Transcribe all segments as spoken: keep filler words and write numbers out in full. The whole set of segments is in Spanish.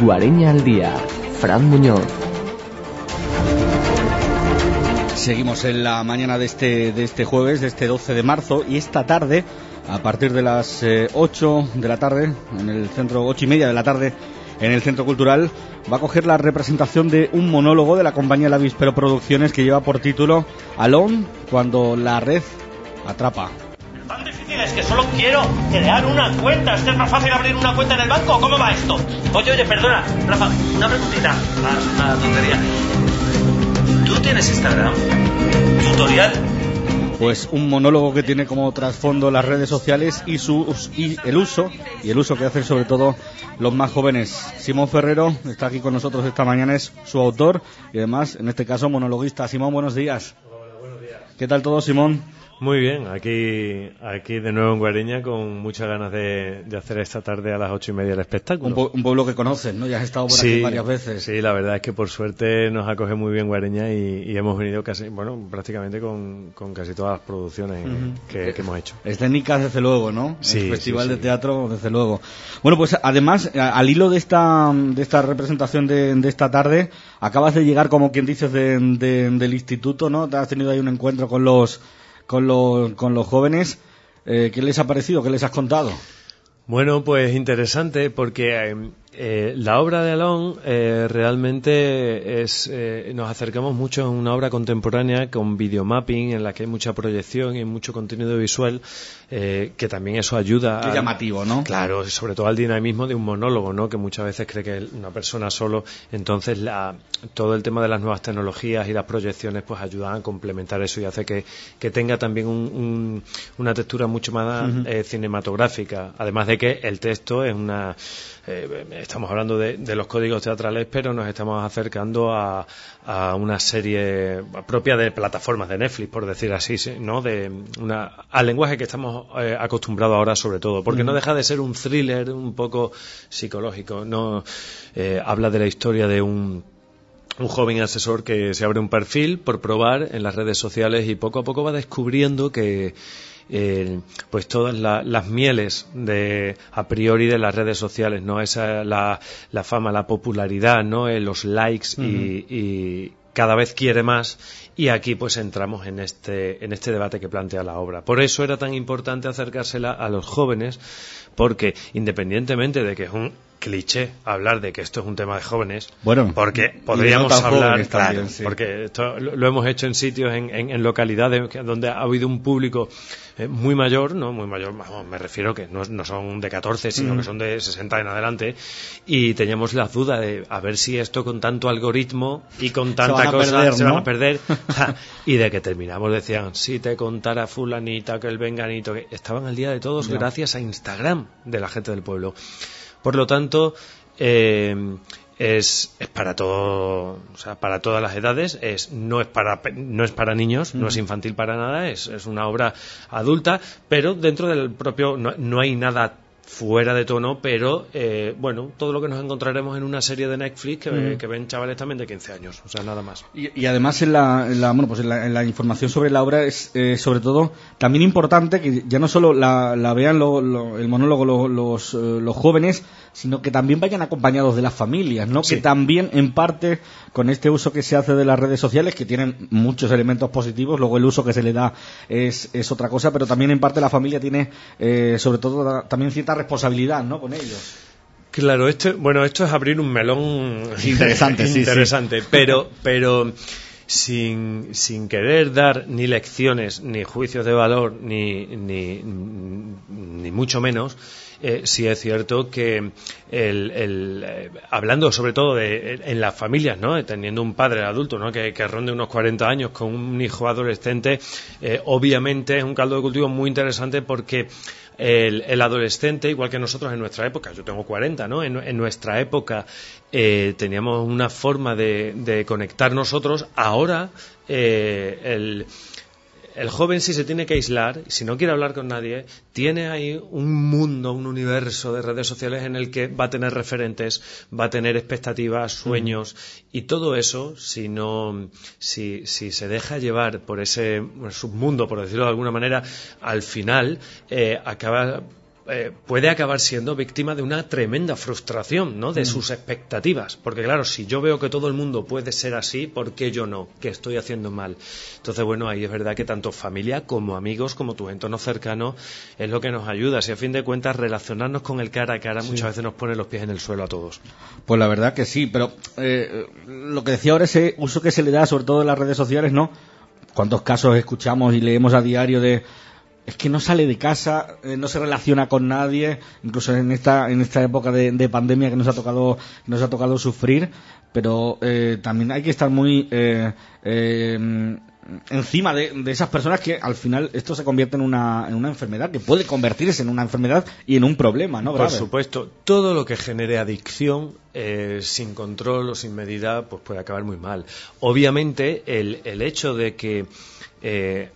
Guareña al día. Fran Muñoz. Seguimos en la mañana de este, de este jueves, de este doce de marzo, y esta tarde, a partir de las eh, ocho de la tarde, en el centro, ocho y media de la tarde, en el Centro Cultural, va a coger la representación de un monólogo de la compañía La Víspero Producciones que lleva por título Alone, cuando la red atrapa. Tan difícil es que solo quiero crear una cuenta. ¿Es que es más fácil abrir una cuenta en el banco? ¿Cómo va esto? Oye, oye, perdona, Rafa, una preguntita. Ah, una tontería. ¿Tú tienes Instagram? ¿Tutorial? Pues un monólogo que tiene como trasfondo las redes sociales y su y el uso y el uso que hacen sobre todo los más jóvenes. Simón Ferrero está aquí con nosotros esta mañana, es su autor y además, en este caso, monologuista. Simón, buenos días. Hola, buenos días. ¿Qué tal todo, Simón? Muy bien, aquí aquí de nuevo en Guareña con muchas ganas de, de hacer esta tarde a las ocho y media el espectáculo. Un, pu- un pueblo que conoces, ¿no? Ya has estado por sí, aquí varias veces. Sí, la verdad es que por suerte nos acoge muy bien Guareña y, y hemos venido casi, bueno, prácticamente con, con casi todas las producciones uh-huh. que, que hemos hecho. Escénicas, desde luego, ¿no? Sí, el Festival sí, sí. de Teatro, desde luego. Bueno, pues además, al hilo de esta de esta representación de, de esta tarde, acabas de llegar, como quien dices, de, de, del instituto, ¿no? Te has tenido ahí un encuentro con los con los, con los jóvenes. Eh, ¿qué les ha parecido? ¿Qué les has contado? Bueno, pues interesante porque eh, eh, la obra de Alone eh, realmente es eh, nos acercamos mucho a una obra contemporánea con videomapping en la que hay mucha proyección y mucho contenido visual, eh, que también eso ayuda. Qué llamativo, ¿no? Claro, sobre todo al dinamismo de un monólogo, ¿no? Que muchas veces cree que es una persona solo. Entonces la, todo el tema de las nuevas tecnologías y las proyecciones pues ayudan a complementar eso y hace que, que tenga también un, un, una textura mucho más uh-huh. eh, cinematográfica, además de que el texto es una eh, estamos hablando de, de los códigos teatrales, pero nos estamos acercando a, a una serie propia de plataformas de Netflix, por decir así, ¿no? De una, al lenguaje que estamos eh, acostumbrados ahora, sobre todo, porque mm. no deja de ser un thriller un poco psicológico, no eh, habla de la historia de un un joven asesor que se abre un perfil por probar en las redes sociales y poco a poco va descubriendo que Eh, pues todas la, las mieles de a priori de las redes sociales, no esa la, la fama, la popularidad, no eh, los likes uh-huh. y, y cada vez quiere más, y aquí pues entramos en este en este debate que plantea la obra. Por eso era tan importante acercársela a los jóvenes, porque independientemente de que es un cliché hablar de que esto es un tema de jóvenes, bueno, porque podríamos no hablar, claro, también, sí. porque esto lo, lo hemos hecho en sitios, en, en, en localidades donde ha habido un público eh, muy mayor, no muy mayor, vamos, me refiero que no, no son de catorce, sino mm. que son de sesenta en adelante, y teníamos la duda de a ver si esto con tanto algoritmo y con tanta cosa perder, se ¿no? van a perder, y de que terminamos decían, si te contara fulanita que el venganito, que estaban al día de todos no. gracias a Instagram de la gente del pueblo. Por lo tanto, eh, es, es para todo, o sea, para todas las edades, es, no es para no es para niños, uh-huh. no es infantil para nada, es, es una obra adulta, pero dentro del propio no, no hay nada fuera de tono, pero eh, bueno, todo lo que nos encontraremos en una serie de Netflix que, mm. que ven chavales también de quince años, o sea, nada más. Y, y además en la, en la bueno, pues en la, en la información sobre la obra es eh, sobre todo también importante que ya no solo la, la vean lo, lo, el monólogo lo, los, eh, los jóvenes, sino que también vayan acompañados de las familias, ¿no? Sí. Que también en parte con este uso que se hace de las redes sociales, que tienen muchos elementos positivos, luego el uso que se le da es, es otra cosa, pero también en parte la familia tiene eh, sobre todo también cierta responsabilidad, ¿no? Con ellos. Claro, esto, bueno, esto es abrir un melón interesante, sí, interesante, sí. pero, pero sin, sin querer dar ni lecciones, ni juicios de valor, ni, ni, ni mucho menos. Eh, sí es cierto que el, el, eh, hablando sobre todo de en las familias, ¿no? Teniendo un padre adulto, ¿no? que, que ronde unos cuarenta años con un hijo adolescente, eh, obviamente es un caldo de cultivo muy interesante porque el, el adolescente, igual que nosotros en nuestra época, yo tengo cuarenta, ¿no? En, en nuestra época eh, teníamos una forma de, de conectar nosotros. Ahora eh, el El joven, si se tiene que aislar, si no quiere hablar con nadie, tiene ahí un mundo, un universo de redes sociales en el que va a tener referentes, va a tener expectativas, sueños, mm. y todo eso, si no, si, si se deja llevar por ese submundo, por decirlo de alguna manera, al final eh, acaba eh, puede acabar siendo víctima de una tremenda frustración, ¿no? De mm. sus expectativas. Porque claro, si yo veo que todo el mundo puede ser así, ¿por qué yo no? ¿Qué estoy haciendo mal? Entonces, bueno, ahí es verdad que tanto familia como amigos, como tu entorno cercano, es lo que nos ayuda. Si a fin de cuentas relacionarnos con el cara a cara sí. muchas veces nos pone los pies en el suelo a todos. Pues la verdad que sí, pero eh, lo que decía ahora, ese uso que se le da, sobre todo en las redes sociales, ¿no? ¿Cuántos casos escuchamos y leemos a diario de... es que no sale de casa, eh, no se relaciona con nadie, incluso en esta en esta época de, de pandemia que nos ha tocado nos ha tocado sufrir, pero eh, también hay que estar muy eh, eh, encima de, de esas personas que al final esto se convierte en una en una enfermedad que puede convertirse en una enfermedad y en un problema, ¿no? Por supuesto, todo lo que genere adicción eh, sin control o sin medida pues puede acabar muy mal. Obviamente el el hecho de que eh,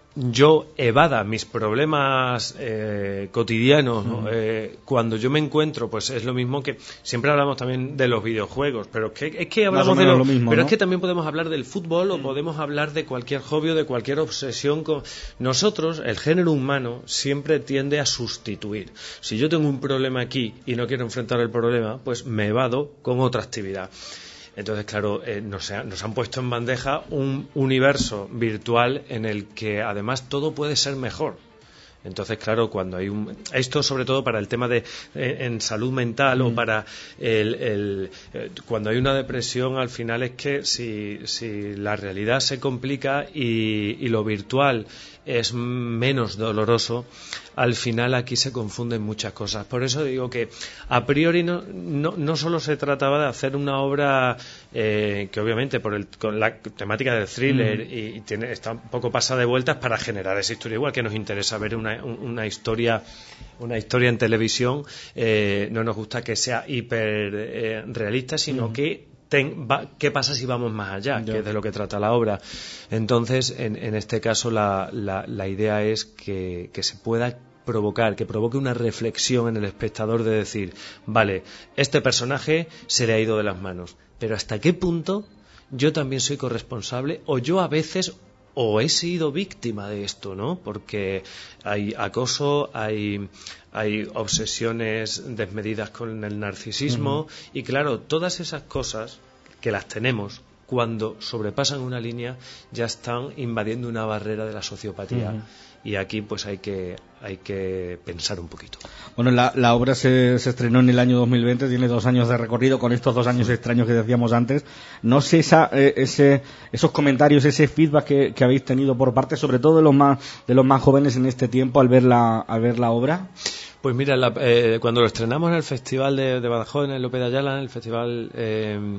yo evada mis problemas eh, cotidianos, ¿no? eh, cuando yo me encuentro, pues es lo mismo que siempre hablamos también de los videojuegos, pero es que, es que hablamos de lo, lo mismo, pero ¿no? Es que también podemos hablar del fútbol o podemos hablar de cualquier hobby o de cualquier obsesión con nosotros. El género humano siempre tiende a sustituir. Si yo tengo un problema aquí y no quiero enfrentar el problema, pues me evado con otra actividad. Entonces, claro, eh, nos, ha, nos han puesto en bandeja un universo virtual en el que además todo puede ser mejor. Entonces, claro, cuando hay un... Esto sobre todo para el tema de eh, en salud mental mm. o para el... el eh, cuando hay una depresión, al final es que si, si la realidad se complica y, y lo virtual es menos doloroso, al final aquí se confunden muchas cosas. Por eso digo que a priori no, no, no solo se trataba de hacer una obra eh, que obviamente por el, con la temática del thriller mm. y, y tiene, está un poco pasada de vueltas para generar esa historia, igual que nos interesa ver una, una historia una historia en televisión, eh, no nos gusta que sea hiper eh, realista, sino mm. que Ten, va, ¿qué pasa si vamos más allá? Yeah. Que es de lo que trata la obra. Entonces, en, en este caso, la, la, la idea es que, que se pueda provocar, que provoque una reflexión en el espectador de decir, vale, este personaje se le ha ido de las manos, pero ¿hasta qué punto yo también soy corresponsable o yo a veces o he sido víctima de esto, ¿no? Porque hay acoso, hay... hay obsesiones desmedidas con el narcisismo uh-huh. y claro, todas esas cosas que las tenemos cuando sobrepasan una línea ya están invadiendo una barrera de la sociopatía uh-huh. y aquí pues hay que hay que pensar un poquito. Bueno, la, la obra se, se estrenó en el año dos mil veinte, tiene dos años de recorrido con estos dos años extraños que decíamos antes. No sé esa, eh, ese, esos comentarios, ese feedback que, que habéis tenido por parte, sobre todo de los más de los más jóvenes en este tiempo al ver la al ver la obra. Pues mira, la, eh, cuando lo estrenamos en el Festival de, de Badajoz, en el Lope de Ayala, en el Festival... Eh,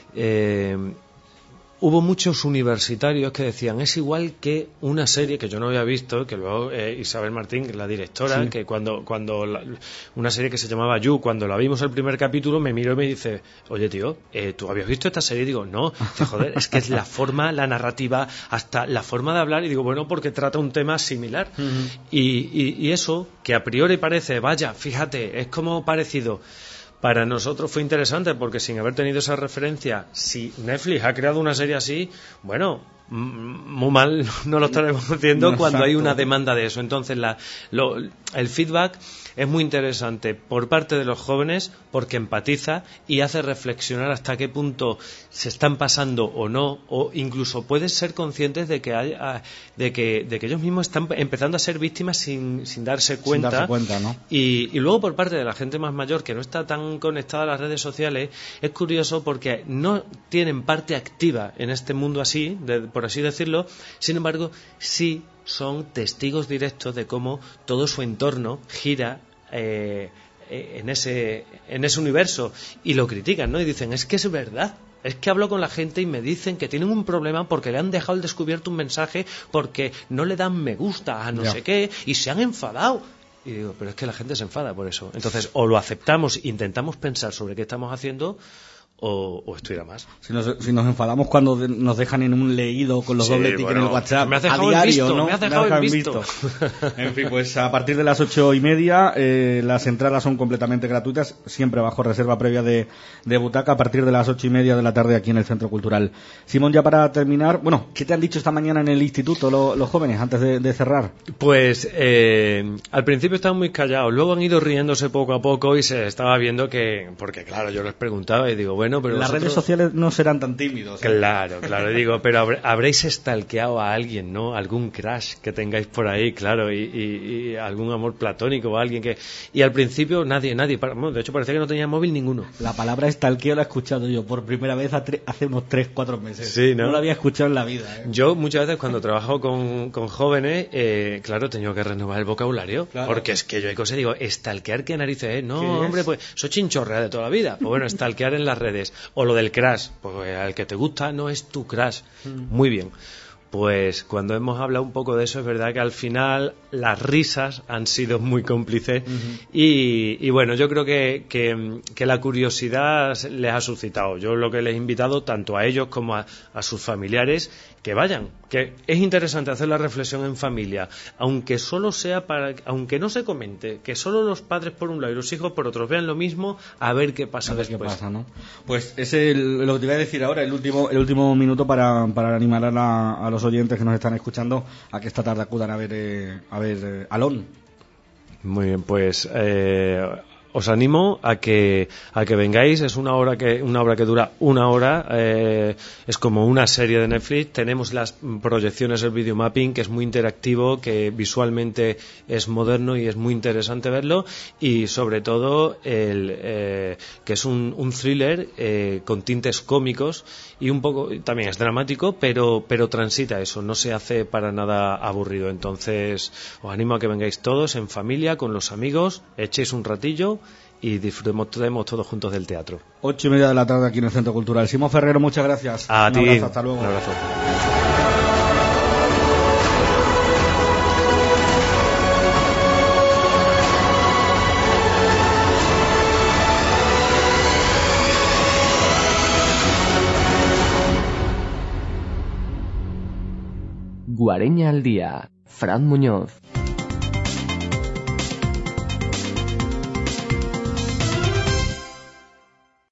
eh, hubo muchos universitarios que decían, es igual que una serie que yo no había visto, que luego eh, Isabel Martín, la directora, sí. que cuando cuando la, una serie que se llamaba You, cuando la vimos el primer capítulo, me miró y me dice, oye tío, eh, ¿tú habías visto esta serie? Y digo, no, dice, joder, es que es la forma, la narrativa, hasta la forma de hablar, y digo, bueno, porque trata un tema similar. Uh-huh. y, y, y eso, que a priori parece, vaya, fíjate, es como parecido... Para nosotros fue interesante porque sin haber tenido esa referencia, si Netflix ha creado una serie así, bueno, muy mal no lo estaremos haciendo no, cuando exacto. hay una demanda de eso. Entonces la, lo, el feedback es muy interesante por parte de los jóvenes porque empatiza y hace reflexionar hasta qué punto se están pasando o no, o incluso puedes ser conscientes de que hay, de que de que ellos mismos están empezando a ser víctimas sin, sin darse cuenta, sin darse cuenta, ¿no? y, y luego por parte de la gente más mayor que no está tan conectada a las redes sociales, es curioso porque no tienen parte activa en este mundo así, de, por así decirlo, sin embargo sí son testigos directos de cómo todo su entorno gira eh, en ese en ese universo y lo critican, ¿no? Y dicen, es que es verdad, es que hablo con la gente y me dicen que tienen un problema porque le han dejado al descubierto un mensaje, porque no le dan me gusta a no yeah. sé qué y se han enfadado. Y digo, pero es que la gente se enfada por eso. Entonces, o lo aceptamos, intentamos pensar sobre qué estamos haciendo, o, o esto irá más. Si nos, si nos enfadamos cuando de, nos dejan en un leído con los Sí, doble tic bueno, en el WhatsApp me has dejado a diario, el visto, ¿no? me has dejado el visto. En fin, pues a partir de las ocho y media eh, las entradas son completamente gratuitas, siempre bajo reserva previa de, de butaca, a partir de las ocho y media de la tarde aquí en el Centro Cultural. Simón, ya para terminar, bueno, ¿qué te han dicho esta mañana en el instituto lo, los jóvenes antes de, de cerrar? Pues eh, al principio estaban muy callados, luego han ido riéndose poco a poco y se estaba viendo que, porque claro, yo les preguntaba y digo, bueno, pero las vosotros... redes sociales no serán tan tímidos, ¿eh? Claro, claro, digo, pero habré, habréis stalkeado a alguien, ¿no? Algún crush que tengáis por ahí, claro, y, y, y algún amor platónico o alguien que... Y al principio nadie, nadie, bueno, de hecho parecía que no tenía móvil ninguno. La palabra stalkeo la he escuchado yo por primera vez hace unos tres, cuatro meses. Sí, ¿no? No la había escuchado en la vida, ¿eh? Yo muchas veces cuando trabajo con, con jóvenes, eh, claro, tengo que renovar el vocabulario, claro. Porque es que yo hay cosas, digo, stalkear, ¿qué narices es? No, hombre, pues soy chinchorrea de toda la vida. Pues bueno, stalkear en las redes. O lo del crush, pues al que te gusta no es tu crush. Mm. Muy bien. Pues cuando hemos hablado un poco de eso, es verdad que al final las risas han sido muy cómplices. Uh-huh. y, y bueno, yo creo que, que, que la curiosidad les ha suscitado. Yo lo que les he invitado, tanto a ellos como a, a sus familiares, que vayan, que es interesante hacer la reflexión en familia, aunque solo sea para, aunque no se comente, que solo los padres por un lado y los hijos por otros vean lo mismo, a ver qué pasa a ver después. Qué pasa, ¿no? Pues es el, lo que te iba a decir ahora, el último, el último minuto para, para animar a, la, a los oyentes que nos están escuchando a que esta tarde acudan a ver, eh, a ver eh, Alón. Muy bien, pues eh, os animo a que a que vengáis. Es una obra que una obra que dura una hora. Eh, es como una serie de Netflix. Tenemos las proyecciones, el videomapping, que es muy interactivo, que visualmente es moderno y es muy interesante verlo. Y sobre todo el eh, que es un, un thriller eh, con tintes cómicos y un poco también es dramático, pero pero transita eso. No se hace para nada aburrido. Entonces os animo a que vengáis todos en familia, con los amigos, echéis un ratillo y disfrutemos todos juntos del teatro. Ocho y media de la tarde aquí en el Centro Cultural. Simón Ferrero, muchas gracias. A un ti. Abrazo, hasta luego. Un abrazo. Guareña al día. Fran Muñoz.